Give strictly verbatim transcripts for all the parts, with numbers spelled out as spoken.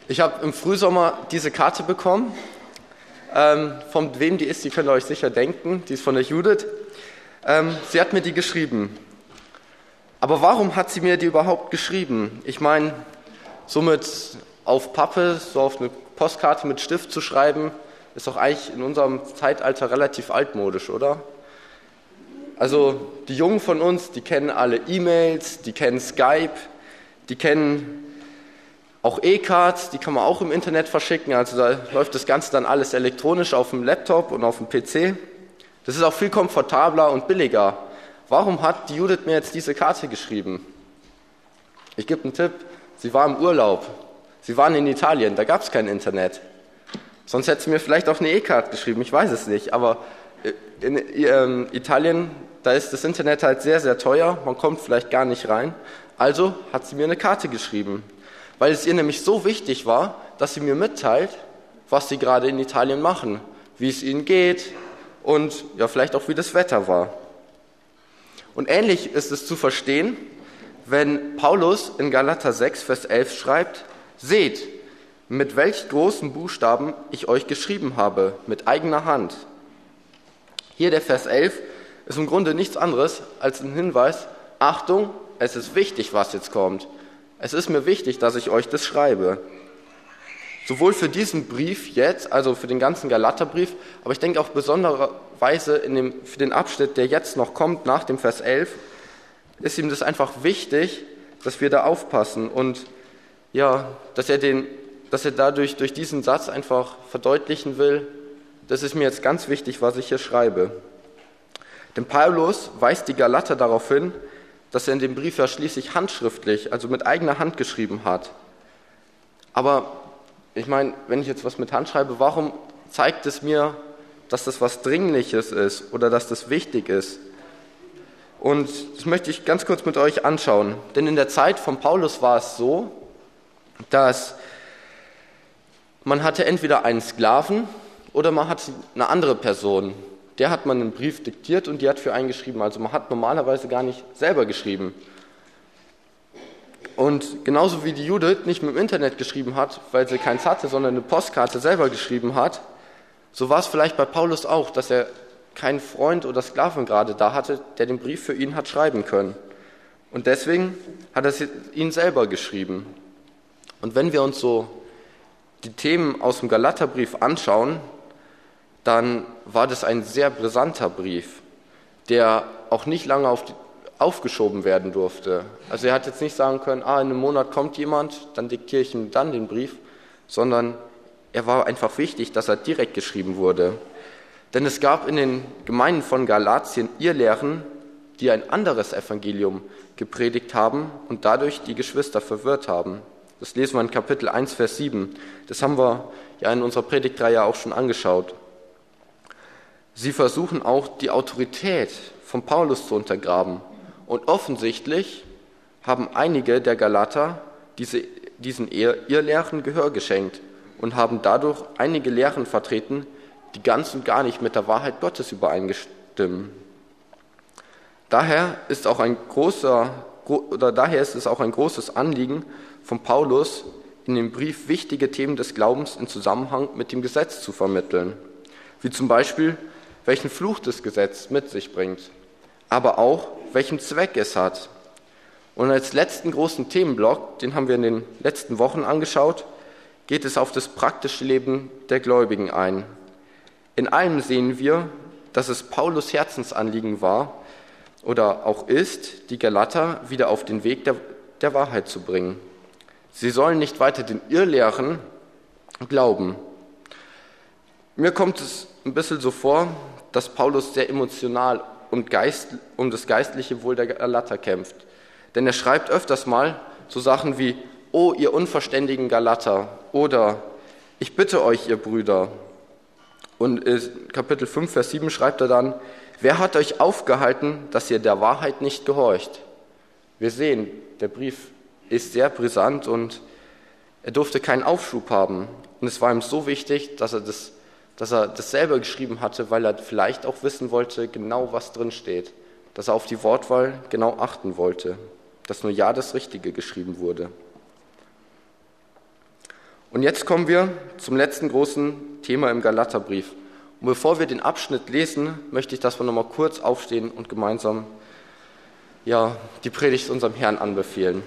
Ich habe im Frühsommer diese Karte bekommen. Ähm, von wem die ist, die könnt ihr euch sicher denken. Die ist von der Judith. Ähm, sie hat mir die geschrieben. Aber warum hat sie mir die überhaupt geschrieben? Ich meine, somit auf Pappe, so auf eine Postkarte mit Stift zu schreiben, ist doch eigentlich in unserem Zeitalter relativ altmodisch, oder? Also die Jungen von uns, die kennen alle E-Mails, die kennen Skype, die kennen auch E-Cards, die kann man auch im Internet verschicken, also da läuft das Ganze dann alles elektronisch auf dem Laptop und auf dem P C. Das ist auch viel komfortabler und billiger. Warum hat die Judith mir jetzt diese Karte geschrieben? Ich gebe einen Tipp, sie war im Urlaub, sie waren in Italien, da gab es kein Internet. Sonst hätte sie mir vielleicht auch eine E-Card geschrieben, ich weiß es nicht, aber in ähm, Italien, da ist das Internet halt sehr, sehr teuer, man kommt vielleicht gar nicht rein. Also hat sie mir eine Karte geschrieben, weil es ihr nämlich so wichtig war, dass sie mir mitteilt, was sie gerade in Italien machen, wie es ihnen geht und ja, vielleicht auch wie das Wetter war. Und ähnlich ist es zu verstehen, wenn Paulus in Galater sechs, Vers elf schreibt, seht, mit welch großen Buchstaben ich euch geschrieben habe, mit eigener Hand. Hier der Vers elf ist im Grunde nichts anderes als ein Hinweis, Achtung, es ist wichtig, was jetzt kommt. Es ist mir wichtig, dass ich euch das schreibe. Sowohl für diesen Brief jetzt, also für den ganzen Galaterbrief, aber ich denke auch besondererweise in dem, für den Abschnitt, der jetzt noch kommt, nach dem Vers elf, ist ihm das einfach wichtig, dass wir da aufpassen und ja, dass er, den, dass er dadurch durch diesen Satz einfach verdeutlichen will, das ist mir jetzt ganz wichtig, was ich hier schreibe. Denn Paulus weist die Galater darauf hin, dass er in dem Brief ja schließlich handschriftlich, also mit eigener Hand geschrieben hat. Aber ich meine, wenn ich jetzt was mit Hand schreibe, warum zeigt es mir, dass das was Dringliches ist oder dass das wichtig ist? Und das möchte ich ganz kurz mit euch anschauen. Denn in der Zeit von Paulus war es so, dass man hatte entweder einen Sklaven oder man hatte eine andere Person. Der hat man einen Brief diktiert und die hat für einen geschrieben. Also man hat normalerweise gar nicht selber geschrieben. Und genauso wie die Judith nicht mit dem Internet geschrieben hat, weil sie keins hatte, sondern eine Postkarte selber geschrieben hat, so war es vielleicht bei Paulus auch, dass er keinen Freund oder Sklaven gerade da hatte, der den Brief für ihn hat schreiben können. Und deswegen hat er ihn selber geschrieben. Und wenn wir uns so die Themen aus dem Galaterbrief anschauen, dann war das ein sehr brisanter Brief, der auch nicht lange auf die, aufgeschoben werden durfte. Also er hat jetzt nicht sagen können, ah, in einem Monat kommt jemand, dann diktiere ich ihm dann den Brief, sondern er war einfach wichtig, dass er direkt geschrieben wurde. Denn es gab in den Gemeinden von Galatien Irrlehren, die ein anderes Evangelium gepredigt haben und dadurch die Geschwister verwirrt haben. Das lesen wir in Kapitel eins, Vers sieben. Das haben wir ja in unserer Predigtreihe auch schon angeschaut. Sie versuchen auch, die Autorität von Paulus zu untergraben. Und offensichtlich haben einige der Galater diese, diesen Irrlehren Gehör geschenkt und haben dadurch einige Lehren vertreten, die ganz und gar nicht mit der Wahrheit Gottes übereinstimmen. Daher ist auch ein großer, oder daher ist es auch ein großes Anliegen von Paulus, in dem Brief wichtige Themen des Glaubens in Zusammenhang mit dem Gesetz zu vermitteln. Wie zum Beispiel, welchen Fluch das Gesetz mit sich bringt, aber auch, welchen Zweck es hat. Und als letzten großen Themenblock, den haben wir in den letzten Wochen angeschaut, geht es auf das praktische Leben der Gläubigen ein. In allem sehen wir, dass es Paulus Herzensanliegen war oder auch ist, die Galater wieder auf den Weg der, der Wahrheit zu bringen. Sie sollen nicht weiter den Irrlehren glauben. Mir kommt es ein bisschen so vor, dass Paulus sehr emotional und Geist, um das geistliche Wohl der Galater kämpft. Denn er schreibt öfters mal so Sachen wie, oh, ihr unverständigen Galater, oder ich bitte euch, ihr Brüder. Und in Kapitel fünf, Vers sieben schreibt er dann, wer hat euch aufgehalten, dass ihr der Wahrheit nicht gehorcht? Wir sehen, der Brief ist sehr brisant und er durfte keinen Aufschub haben. Und es war ihm so wichtig, dass er das dass er das selber geschrieben hatte, weil er vielleicht auch wissen wollte, genau was drin steht, dass er auf die Wortwahl genau achten wollte, dass nur ja das Richtige geschrieben wurde. Und jetzt kommen wir zum letzten großen Thema im Galaterbrief. Und bevor wir den Abschnitt lesen, möchte ich, dass wir nochmal kurz aufstehen und gemeinsam ja, die Predigt unserem Herrn anbefehlen.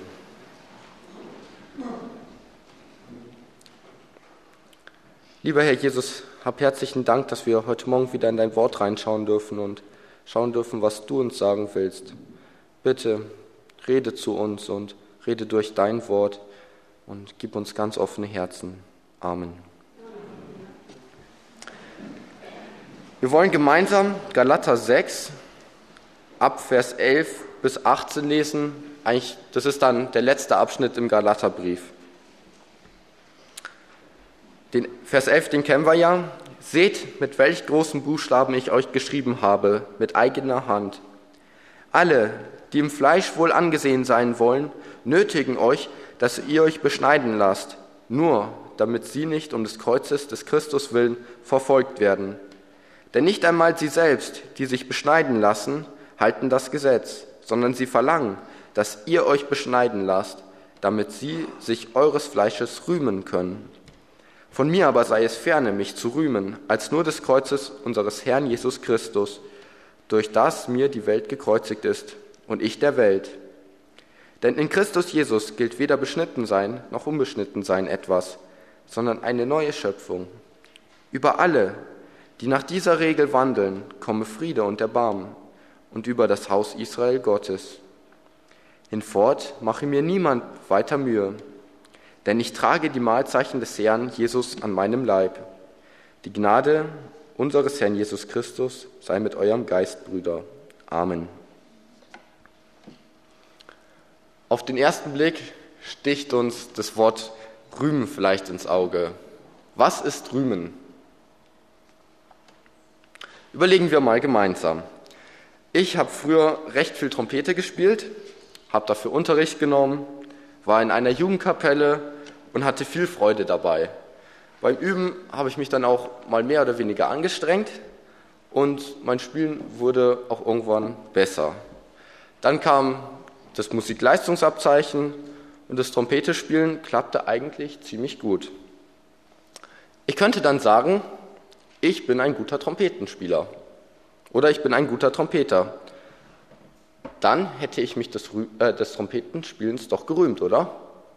Lieber Herr Jesus, hab herzlichen Dank, dass wir heute Morgen wieder in dein Wort reinschauen dürfen und schauen dürfen, was du uns sagen willst. Bitte rede zu uns und rede durch dein Wort und gib uns ganz offene Herzen. Amen. Wir wollen gemeinsam Galater sechs ab Vers elf bis achtzehn lesen. Eigentlich, das ist dann der letzte Abschnitt im Galaterbrief. Den Vers elf, den kennen wir ja. Seht, mit welch großen Buchstaben ich euch geschrieben habe, mit eigener Hand. Alle, die im Fleisch wohl angesehen sein wollen, nötigen euch, dass ihr euch beschneiden lasst, nur damit sie nicht um des Kreuzes des Christus willen verfolgt werden. Denn nicht einmal sie selbst, die sich beschneiden lassen, halten das Gesetz, sondern sie verlangen, dass ihr euch beschneiden lasst, damit sie sich eures Fleisches rühmen können. Von mir aber sei es ferne, mich zu rühmen, als nur des Kreuzes unseres Herrn Jesus Christus, durch das mir die Welt gekreuzigt ist und ich der Welt. Denn in Christus Jesus gilt weder beschnitten sein noch unbeschnitten sein etwas, sondern eine neue Schöpfung. Über alle, die nach dieser Regel wandeln, komme Friede und Erbarmen und über das Haus Israel Gottes. Hinfort mache mir niemand weiter Mühe, denn ich trage die Mahlzeichen des Herrn Jesus an meinem Leib. Die Gnade unseres Herrn Jesus Christus sei mit eurem Geist, Brüder. Amen. Auf den ersten Blick sticht uns das Wort Rühmen vielleicht ins Auge. Was ist Rühmen? Überlegen wir mal gemeinsam. Ich habe früher recht viel Trompete gespielt, habe dafür Unterricht genommen, war in einer Jugendkapelle und hatte viel Freude dabei. Beim Üben habe ich mich dann auch mal mehr oder weniger angestrengt und mein Spielen wurde auch irgendwann besser. Dann kam das Musikleistungsabzeichen und das Trompetespielen klappte eigentlich ziemlich gut. Ich könnte dann sagen, ich bin ein guter Trompetenspieler oder ich bin ein guter Trompeter. Dann hätte ich mich des, äh, des Trompetenspielens doch gerühmt, oder?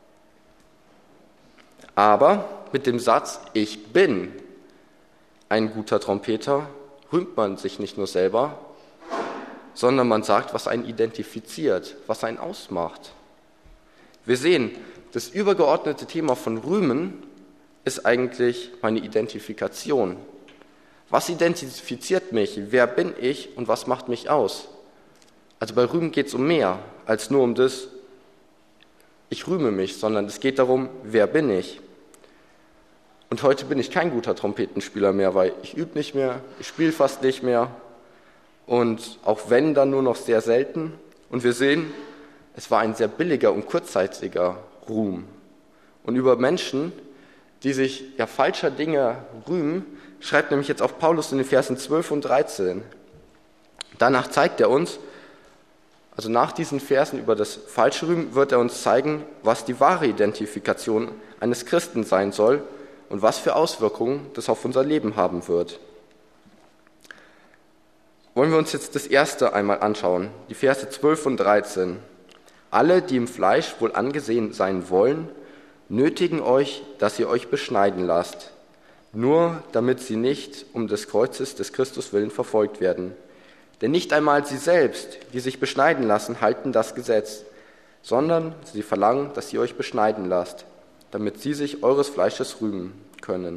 Aber mit dem Satz, ich bin ein guter Trompeter, rühmt man sich nicht nur selber, sondern man sagt, was einen identifiziert, was einen ausmacht. Wir sehen, das übergeordnete Thema von Rühmen ist eigentlich meine Identifikation. Was identifiziert mich? Wer bin ich und was macht mich aus? Also bei Rühmen geht es um mehr als nur um das, ich rühme mich, sondern es geht darum, wer bin ich? Und heute bin ich kein guter Trompetenspieler mehr, weil ich übe nicht mehr, ich spiele fast nicht mehr und auch wenn, dann nur noch sehr selten. Und wir sehen, es war ein sehr billiger und kurzzeitiger Ruhm. Und über Menschen, die sich ja falscher Dinge rühmen, schreibt nämlich jetzt auch Paulus in den Versen zwölf und dreizehn. Danach zeigt er uns, also nach diesen Versen über das falsche Rühmen, wird er uns zeigen, was die wahre Identifikation eines Christen sein soll und was für Auswirkungen das auf unser Leben haben wird. Wollen wir uns jetzt das erste einmal anschauen, die Verse zwölf und dreizehn. Alle, die im Fleisch wohl angesehen sein wollen, nötigen euch, dass ihr euch beschneiden lasst, nur damit sie nicht um des Kreuzes des Christus willen verfolgt werden. Denn nicht einmal sie selbst, die sich beschneiden lassen, halten das Gesetz, sondern sie verlangen, dass ihr euch beschneiden lasst, damit sie sich eures Fleisches rühmen können.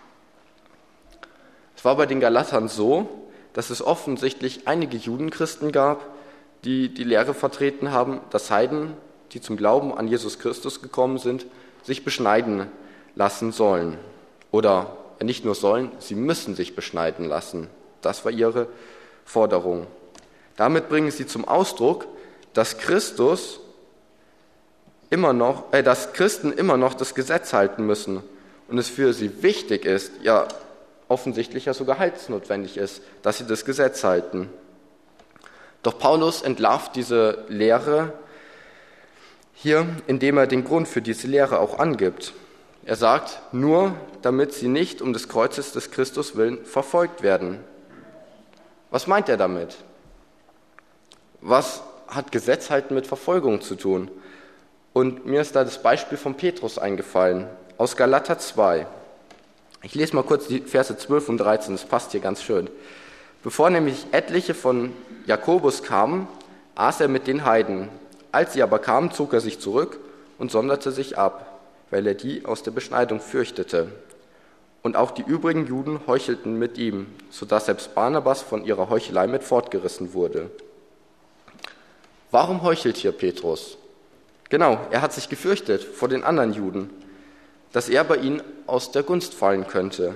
Es war bei den Galatern so, dass es offensichtlich einige Judenchristen gab, die die Lehre vertreten haben, dass Heiden, die zum Glauben an Jesus Christus gekommen sind, sich beschneiden lassen sollen. Oder nicht nur sollen, sie müssen sich beschneiden lassen. Das war ihre Forderung. Damit bringen sie zum Ausdruck, dass Christus immer noch, äh, dass Christen immer noch das Gesetz halten müssen und es für sie wichtig ist, ja offensichtlich ja sogar heilsnotwendig ist, dass sie das Gesetz halten. Doch Paulus entlarvt diese Lehre hier, indem er den Grund für diese Lehre auch angibt. Er sagt, nur damit sie nicht um des Kreuzes des Christus willen verfolgt werden. Was meint er damit? Was hat Gesetzhalten mit Verfolgung zu tun? Und mir ist da das Beispiel von Petrus eingefallen, aus Galater zwei. Ich lese mal kurz die Verse zwölf und dreizehn, das passt hier ganz schön. Bevor nämlich etliche von Jakobus kamen, aß er mit den Heiden. Als sie aber kamen, zog er sich zurück und sonderte sich ab, weil er die aus der Beschneidung fürchtete. Und auch die übrigen Juden heuchelten mit ihm, sodass selbst Barnabas von ihrer Heuchelei mit fortgerissen wurde. Warum heuchelt hier Petrus? Genau, er hat sich gefürchtet vor den anderen Juden, dass er bei ihnen aus der Gunst fallen könnte.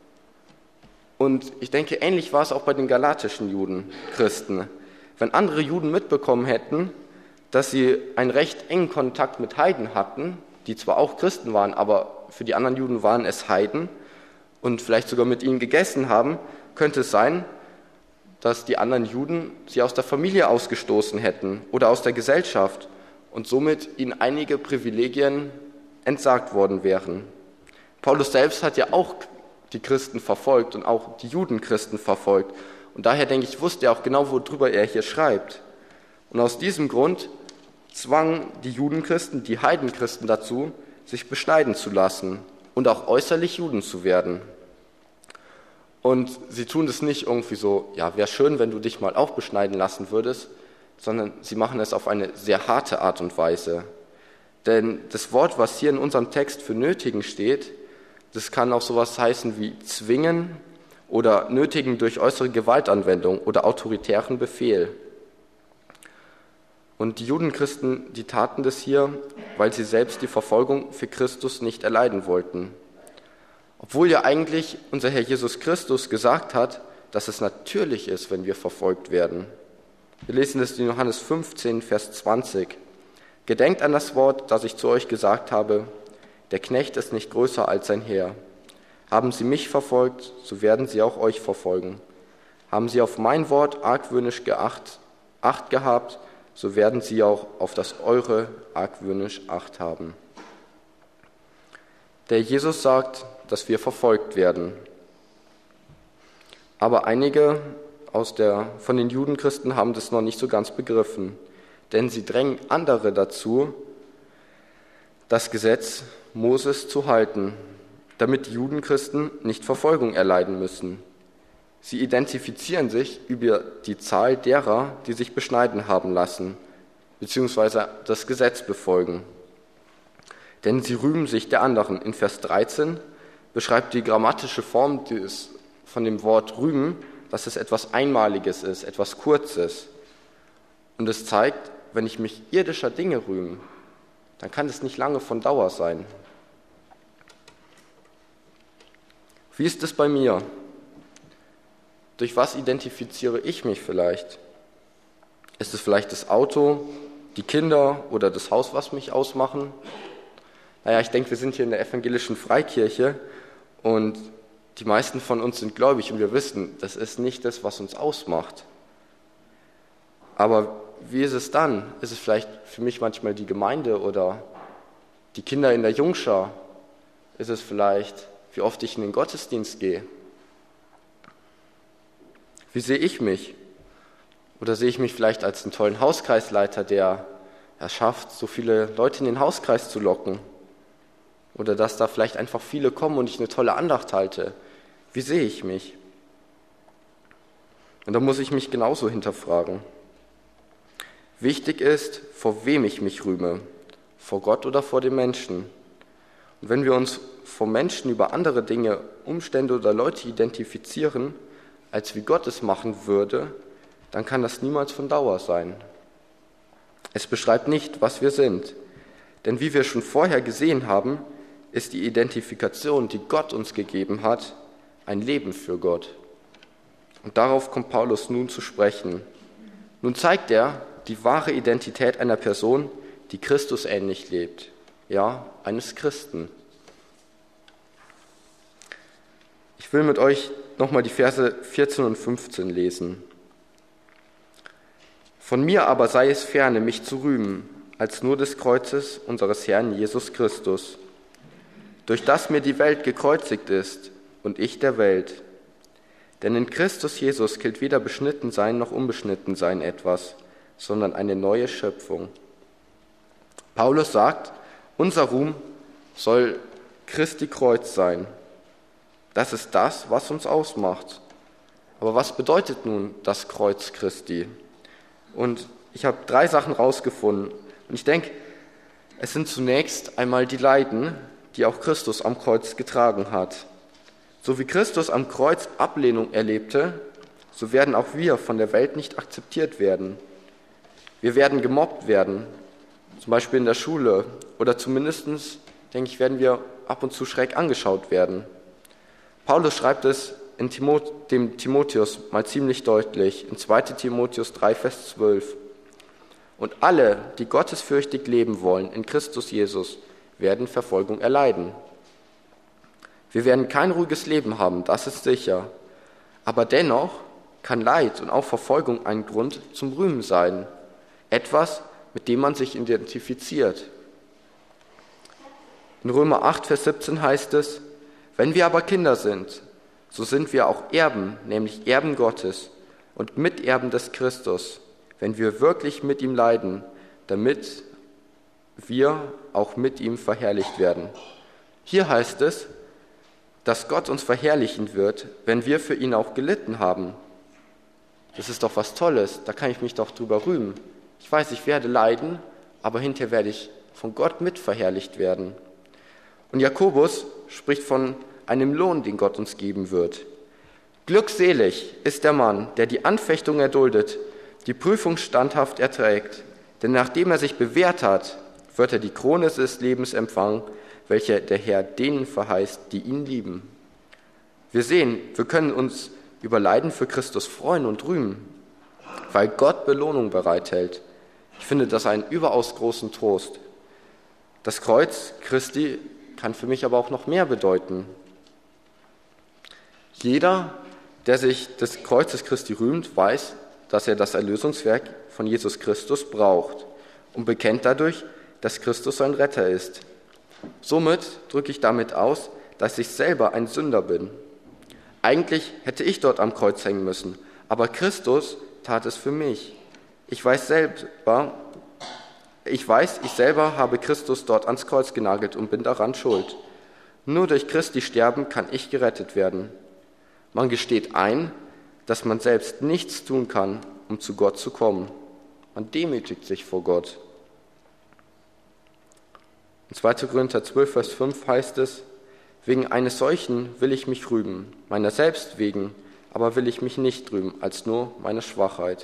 Und ich denke, ähnlich war es auch bei den galatischen Juden, Christen. Wenn andere Juden mitbekommen hätten, dass sie einen recht engen Kontakt mit Heiden hatten, die zwar auch Christen waren, aber für die anderen Juden waren es Heiden und vielleicht sogar mit ihnen gegessen haben, könnte es sein, dass die anderen Juden sie aus der Familie ausgestoßen hätten oder aus der Gesellschaft und somit ihnen einige Privilegien entsagt worden wären. Paulus selbst hat ja auch die Christen verfolgt und auch die Judenchristen verfolgt. Und daher, denke ich, wusste er auch genau, worüber er hier schreibt. Und aus diesem Grund zwangen die Judenchristen, die Heidenchristen dazu, sich beschneiden zu lassen und auch äußerlich Juden zu werden. Und sie tun das nicht irgendwie so, ja, wäre schön, wenn du dich mal auch beschneiden lassen würdest, sondern sie machen es auf eine sehr harte Art und Weise. Denn das Wort, was hier in unserem Text für nötigen steht, das kann auch sowas heißen wie zwingen oder nötigen durch äußere Gewaltanwendung oder autoritären Befehl. Und die Judenchristen, die taten das hier, weil sie selbst die Verfolgung für Christus nicht erleiden wollten. Obwohl ja eigentlich unser Herr Jesus Christus gesagt hat, dass es natürlich ist, wenn wir verfolgt werden. Wir lesen es in Johannes fünfzehn, Vers zwanzig. Gedenkt an das Wort, das ich zu euch gesagt habe, der Knecht ist nicht größer als sein Herr. Haben sie mich verfolgt, so werden sie auch euch verfolgen. Haben sie auf mein Wort argwöhnisch geacht, Acht gehabt, so werden sie auch auf das eure argwöhnisch Acht haben. Der Jesus sagt, dass wir verfolgt werden. Aber einige aus der, von den Judenchristen haben das noch nicht so ganz begriffen, denn sie drängen andere dazu, das Gesetz Moses zu halten, damit die Judenchristen nicht Verfolgung erleiden müssen. Sie identifizieren sich über die Zahl derer, die sich beschneiden haben lassen, beziehungsweise das Gesetz befolgen. Denn sie rühmen sich der anderen. In Vers dreizehn beschreibt die grammatische Form des, von dem Wort rühmen, dass es etwas Einmaliges ist, etwas Kurzes. Und es zeigt, wenn ich mich irdischer Dinge rühme, dann kann es nicht lange von Dauer sein. Wie ist es bei mir? Durch was identifiziere ich mich vielleicht? Ist es vielleicht das Auto, die Kinder oder das Haus, was mich ausmachen? Naja, ich denke, wir sind hier in der evangelischen Freikirche und die meisten von uns sind gläubig und wir wissen, das ist nicht das, was uns ausmacht. Aber wie ist es dann? Ist es vielleicht für mich manchmal die Gemeinde oder die Kinder in der Jungschar? Ist es vielleicht, wie oft ich in den Gottesdienst gehe? Wie sehe ich mich? Oder sehe ich mich vielleicht als einen tollen Hauskreisleiter, der es schafft, so viele Leute in den Hauskreis zu locken? Oder dass da vielleicht einfach viele kommen und ich eine tolle Andacht halte? Wie sehe ich mich? Und da muss ich mich genauso hinterfragen. Wichtig ist, vor wem ich mich rühme, vor Gott oder vor den Menschen. Und wenn wir uns vor Menschen über andere Dinge, Umstände oder Leute identifizieren, als wie Gott es machen würde, dann kann das niemals von Dauer sein. Es beschreibt nicht, was wir sind. Denn wie wir schon vorher gesehen haben, ist die Identifikation, die Gott uns gegeben hat, ein Leben für Gott. Und darauf kommt Paulus nun zu sprechen. Nun zeigt er die wahre Identität einer Person, die Christus ähnlich lebt. Ja, eines Christen. Ich will mit euch nochmal die Verse vierzehn und fünfzehn lesen. Von mir aber sei es ferne, mich zu rühmen, als nur des Kreuzes unseres Herrn Jesus Christus. durch das mir die Welt gekreuzigt ist und ich der Welt. Denn in Christus Jesus gilt weder beschnitten sein noch unbeschnitten sein etwas, sondern eine neue Schöpfung. Paulus sagt, unser Ruhm soll Christi Kreuz sein. Das ist das, was uns ausmacht. Aber was bedeutet nun das Kreuz Christi? Und ich habe drei Sachen rausgefunden. Und ich denke, es sind zunächst einmal die Leiden, die auch Christus am Kreuz getragen hat. So wie Christus am Kreuz Ablehnung erlebte, so werden auch wir von der Welt nicht akzeptiert werden. Wir werden gemobbt werden, zum Beispiel in der Schule, oder zumindest, denke ich, werden wir ab und zu schräg angeschaut werden. Paulus schreibt es in Timot- dem Timotheus mal ziemlich deutlich, in zweiter Timotheus drei, Vers zwölf. Und alle, die gottesfürchtig leben wollen in Christus Jesus, werden Verfolgung erleiden. Wir werden kein ruhiges Leben haben, das ist sicher. Aber dennoch kann Leid und auch Verfolgung ein Grund zum Rühmen sein. Etwas, mit dem man sich identifiziert. In Römer acht, Vers siebzehn heißt es, wenn wir aber Kinder sind, so sind wir auch Erben, nämlich Erben Gottes und Miterben des Christus, wenn wir wirklich mit ihm leiden, damit wir auch mit ihm verherrlicht werden. Hier heißt es, dass Gott uns verherrlichen wird, wenn wir für ihn auch gelitten haben. Das ist doch was Tolles, da kann ich mich doch drüber rühmen. Ich weiß, ich werde leiden, aber hinterher werde ich von Gott mit verherrlicht werden. Und Jakobus spricht von einem Lohn, den Gott uns geben wird. Glückselig ist der Mann, der die Anfechtung erduldet, die Prüfung standhaft erträgt. Denn nachdem er sich bewährt hat, wird er die Krone des Lebens empfangen, welche der Herr denen verheißt, die ihn lieben. Wir sehen, wir können uns über Leiden für Christus freuen und rühmen, weil Gott Belohnung bereithält. Ich finde das einen überaus großen Trost. Das Kreuz Christi kann für mich aber auch noch mehr bedeuten. Jeder, der sich des Kreuzes Christi rühmt, weiß, dass er das Erlösungswerk von Jesus Christus braucht und bekennt dadurch, dass Christus sein Retter ist. Somit drücke ich damit aus, dass ich selber ein Sünder bin. Eigentlich hätte ich dort am Kreuz hängen müssen, aber Christus tat es für mich. Ich weiß selber, ich weiß, ich selber habe Christus dort ans Kreuz genagelt und bin daran schuld. Nur durch Christi Sterben kann ich gerettet werden. Man gesteht ein, dass man selbst nichts tun kann, um zu Gott zu kommen. Man demütigt sich vor Gott. In zweiter Korinther zwölf, Vers fünf heißt es, wegen eines solchen will ich mich rühmen, meiner selbst wegen, aber will ich mich nicht rühmen, als nur meine Schwachheit.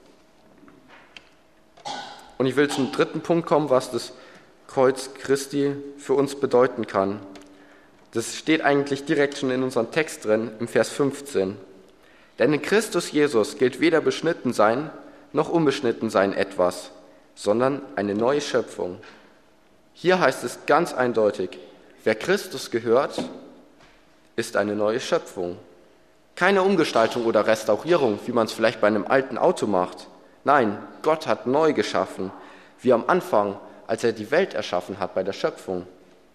Und ich will zum dritten Punkt kommen, was das Kreuz Christi für uns bedeuten kann. Das steht eigentlich direkt schon in unserem Text drin, im Vers fünfzehn. Denn in Christus Jesus gilt weder beschnitten sein, noch unbeschnitten sein etwas, sondern eine neue Schöpfung. Hier heißt es ganz eindeutig, wer Christus gehört, ist eine neue Schöpfung. Keine Umgestaltung oder Restaurierung, wie man es vielleicht bei einem alten Auto macht. Nein, Gott hat neu geschaffen, wie am Anfang, als er die Welt erschaffen hat bei der Schöpfung.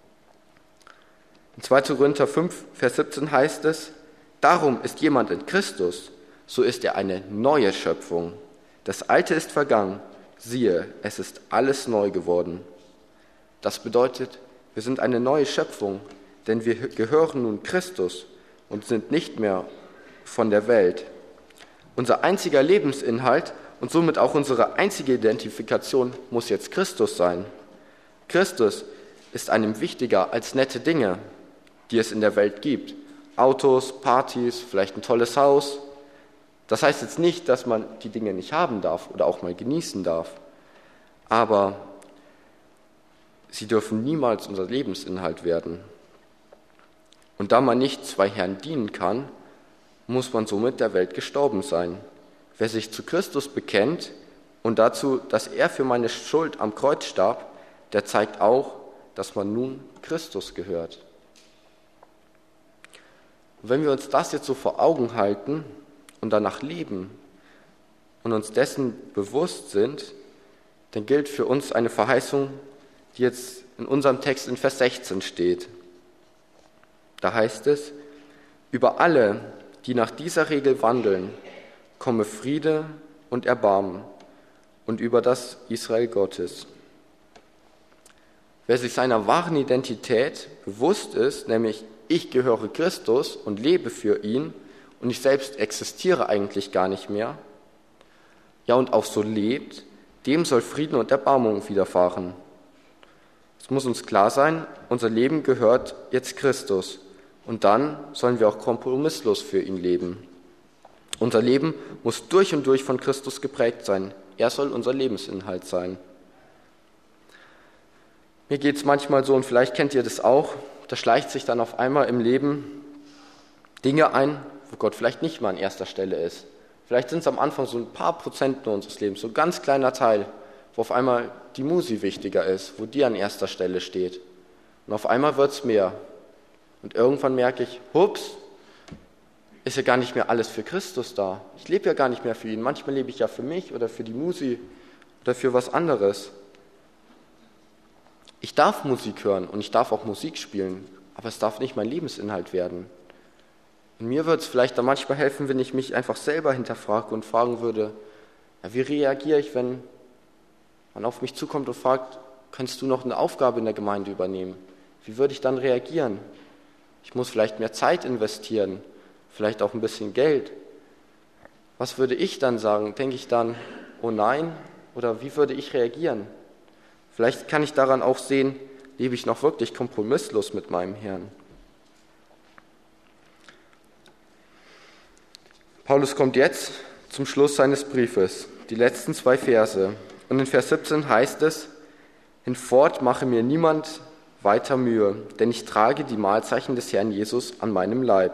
In zweiter Korinther fünf, Vers siebzehn heißt es, darum ist jemand in Christus, so ist er eine neue Schöpfung. Das Alte ist vergangen, siehe, es ist alles neu geworden. Das bedeutet, wir sind eine neue Schöpfung, denn wir gehören nun Christus und sind nicht mehr von der Welt. Unser einziger Lebensinhalt und somit auch unsere einzige Identifikation muss jetzt Christus sein. Christus ist einem wichtiger als nette Dinge, die es in der Welt gibt. Autos, Partys, vielleicht ein tolles Haus. Das heißt jetzt nicht, dass man die Dinge nicht haben darf oder auch mal genießen darf. Aber sie dürfen niemals unser Lebensinhalt werden. Und da man nicht zwei Herren dienen kann, muss man somit der Welt gestorben sein. Wer sich zu Christus bekennt und dazu, dass er für meine Schuld am Kreuz starb, der zeigt auch, dass man nun Christus gehört. Und wenn wir uns das jetzt so vor Augen halten und danach leben und uns dessen bewusst sind, dann gilt für uns eine Verheißung, die jetzt in unserem Text in Vers sechzehn steht. Da heißt es, über alle, die nach dieser Regel wandeln, komme Friede und Erbarmen und über das Israel Gottes. Wer sich seiner wahren Identität bewusst ist, nämlich ich gehöre Christus und lebe für ihn und ich selbst existiere eigentlich gar nicht mehr, ja und auch so lebt, dem soll Frieden und Erbarmung widerfahren. Es muss uns klar sein, unser Leben gehört jetzt Christus und dann sollen wir auch kompromisslos für ihn leben. Unser Leben muss durch und durch von Christus geprägt sein. Er soll unser Lebensinhalt sein. Mir geht es manchmal so, und vielleicht kennt ihr das auch, da schleicht sich dann auf einmal im Leben Dinge ein, wo Gott vielleicht nicht mal an erster Stelle ist. Vielleicht sind es am Anfang so ein paar Prozent nur unseres Lebens, so ein ganz kleiner Teil, wo auf einmal die Musi wichtiger ist, wo die an erster Stelle steht. Und auf einmal wird es mehr. Und irgendwann merke ich, hups, ist ja gar nicht mehr alles für Christus da. Ich lebe ja gar nicht mehr für ihn. Manchmal lebe ich ja für mich oder für die Musi oder für was anderes. Ich darf Musik hören und ich darf auch Musik spielen, aber es darf nicht mein Lebensinhalt werden. Und mir würde es vielleicht da manchmal helfen, wenn ich mich einfach selber hinterfrage und fragen würde, ja, wie reagiere ich, wenn man auf mich zukommt und fragt, kannst du noch eine Aufgabe in der Gemeinde übernehmen? Wie würde ich dann reagieren? Ich muss vielleicht mehr Zeit investieren, vielleicht auch ein bisschen Geld. Was würde ich dann sagen? Denke ich dann, oh nein? Oder wie würde ich reagieren? Vielleicht kann ich daran auch sehen, lebe ich noch wirklich kompromisslos mit meinem Herrn. Paulus kommt jetzt zum Schluss seines Briefes, die letzten zwei Verse. Und in Vers siebzehn heißt es, hinfort mache mir niemand weiter Mühe, denn ich trage die Mahlzeichen des Herrn Jesus an meinem Leib.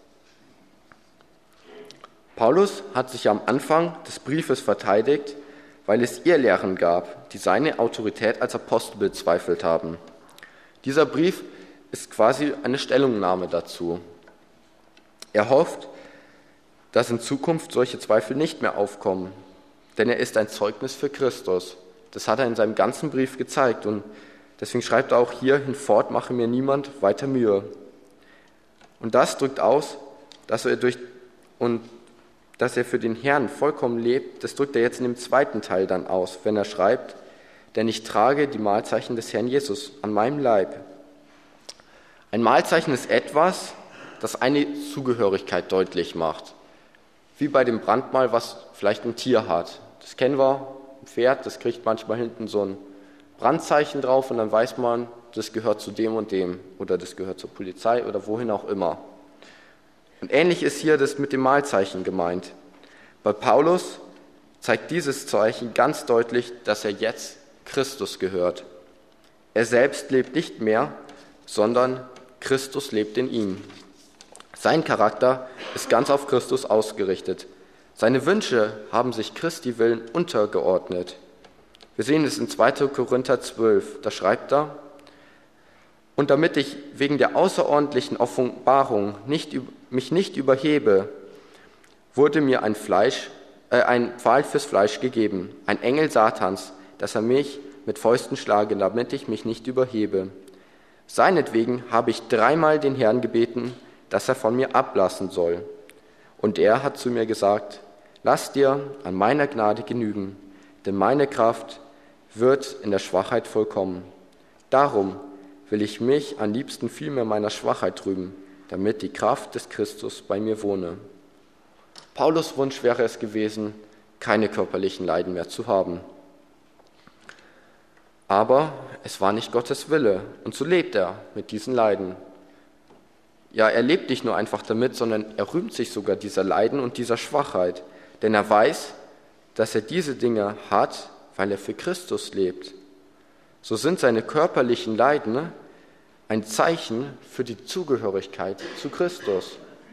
Paulus hat sich am Anfang des Briefes verteidigt, weil es Irrlehren gab, die seine Autorität als Apostel bezweifelt haben. Dieser Brief ist quasi eine Stellungnahme dazu. Er hofft, dass in Zukunft solche Zweifel nicht mehr aufkommen, denn er ist ein Zeugnis für Christus. Das hat er in seinem ganzen Brief gezeigt und deswegen schreibt er auch hier, hinfort mache mir niemand weiter Mühe. Und das drückt aus, dass er durch und dass er für den Herrn vollkommen lebt, das drückt er jetzt in dem zweiten Teil dann aus, wenn er schreibt, denn ich trage die Mahlzeichen des Herrn Jesus an meinem Leib. Ein Mahlzeichen ist etwas, das eine Zugehörigkeit deutlich macht. Wie bei dem Brandmal, was vielleicht ein Tier hat. Das kennen wir, ein Pferd, das kriegt manchmal hinten so ein Brandzeichen drauf und dann weiß man, das gehört zu dem und dem oder das gehört zur Polizei oder wohin auch immer. Und ähnlich ist hier das mit dem Mahlzeichen gemeint. Bei Paulus zeigt dieses Zeichen ganz deutlich, dass er jetzt Christus gehört. Er selbst lebt nicht mehr, sondern Christus lebt in ihm. Sein Charakter ist ganz auf Christus ausgerichtet. Seine Wünsche haben sich Christi Willen untergeordnet. Wir sehen es in zweiter Korinther zwölf, da schreibt er, und damit ich wegen der außerordentlichen Offenbarung nicht, mich nicht überhebe, wurde mir ein, Fleisch, äh, ein Pfahl fürs Fleisch gegeben, ein Engel Satans, dass er mich mit Fäusten schlage, damit ich mich nicht überhebe. Seinetwegen habe ich dreimal den Herrn gebeten, dass er von mir ablassen soll. Und er hat zu mir gesagt, lass dir an meiner Gnade genügen, denn meine Kraft wird in der Schwachheit vollkommen. Darum will ich mich am liebsten vielmehr meiner Schwachheit trüben, damit die Kraft des Christus bei mir wohne. Paulus' Wunsch wäre es gewesen, keine körperlichen Leiden mehr zu haben. Aber es war nicht Gottes Wille und so lebt er mit diesen Leiden. Ja, er lebt nicht nur einfach damit, sondern er rühmt sich sogar dieser Leiden und dieser Schwachheit, denn er weiß, dass er diese Dinge hat, weil er für Christus lebt. So sind seine körperlichen Leiden ein Zeichen für die Zugehörigkeit zu Christus.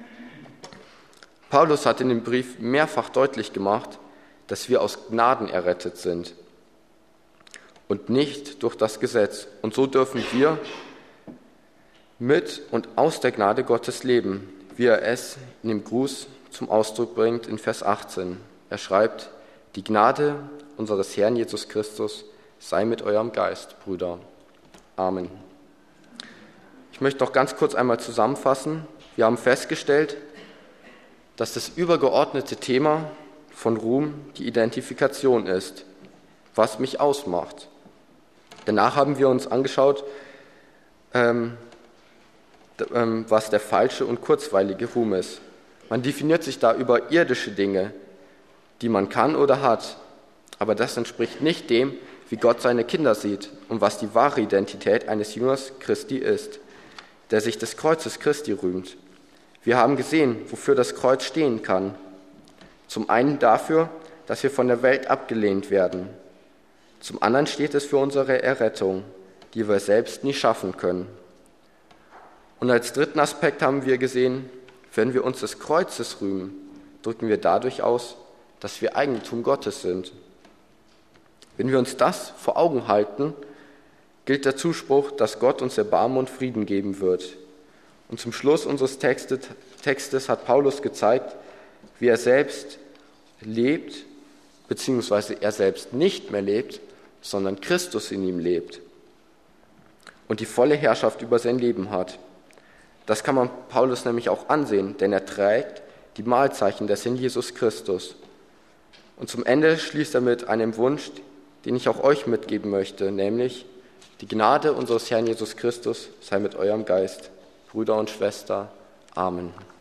Paulus hat in dem Brief mehrfach deutlich gemacht, dass wir aus Gnaden errettet sind und nicht durch das Gesetz. Und so dürfen wir mit und aus der Gnade Gottes leben, wie er es in dem Gruß zum Ausdruck bringt in Vers achtzehn. Er schreibt, die Gnade unseres Herrn Jesus Christus sei mit eurem Geist, Brüder. Amen. Ich möchte noch ganz kurz einmal zusammenfassen. Wir haben festgestellt, dass das übergeordnete Thema von Ruhm die Identifikation ist, was mich ausmacht. Danach haben wir uns angeschaut, ähm, ähm, was der falsche und kurzweilige Ruhm ist. Man definiert sich da über irdische Dinge, die man kann oder hat, aber das entspricht nicht dem, wie Gott seine Kinder sieht und was die wahre Identität eines Jüngers Christi ist, der sich des Kreuzes Christi rühmt. Wir haben gesehen, wofür das Kreuz stehen kann. Zum einen dafür, dass wir von der Welt abgelehnt werden. Zum anderen steht es für unsere Errettung, die wir selbst nie schaffen können. Und als dritten Aspekt haben wir gesehen, wenn wir uns des Kreuzes rühmen, drücken wir dadurch aus, dass wir Eigentum Gottes sind. Wenn wir uns das vor Augen halten, gilt der Zuspruch, dass Gott uns Erbarmen und Frieden geben wird. Und zum Schluss unseres Textes hat Paulus gezeigt, wie er selbst lebt, beziehungsweise er selbst nicht mehr lebt, sondern Christus in ihm lebt und die volle Herrschaft über sein Leben hat. Das kann man Paulus nämlich auch ansehen, denn er trägt die Malzeichen des Herrn Jesus Christus. Und zum Ende schließt er mit einem Wunsch, den ich auch euch mitgeben möchte, nämlich die Gnade unseres Herrn Jesus Christus sei mit eurem Geist. Brüder und Schwestern. Amen.